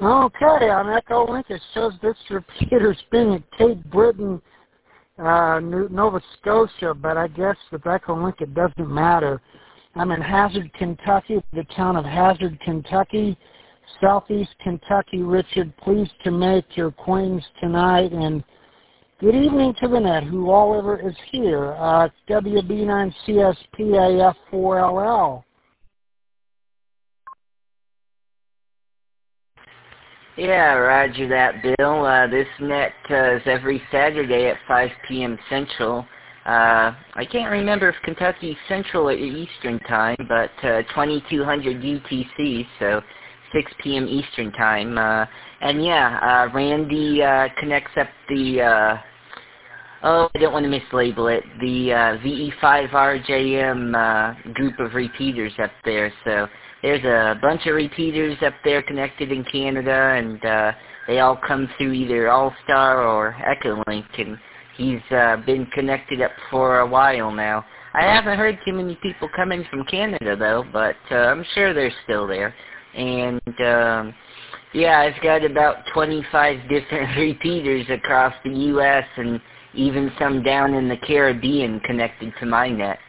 Okay, on Echolink it shows this repeater's being at Cape Breton, Nova Scotia, but I guess with Echolink it doesn't matter. I'm in Hazard, Kentucky, the town of Hazard, Kentucky, southeast Kentucky. Richard, pleased to make your acquaintance tonight, and good evening to the net, who all ever is here. WB9CSPAF4LL. Yeah, roger that, Bill. This net is every Saturday at 5 p.m. Central. I can't remember if Kentucky's Central or Eastern time, but 2200 UTC, so 6 p.m. Eastern time. And yeah, Randy connects up the, I don't want to mislabel it, the VE5RJM group of repeaters up there. So there's a bunch of repeaters up there connected in Canada, and they all come through either All-Star or Echolink, and he's been connected up for a while now. I haven't heard too many people coming from Canada, though, but I'm sure they're still there. And yeah, I've got about 25 different repeaters across the U.S. and even some down in the Caribbean connected to my net.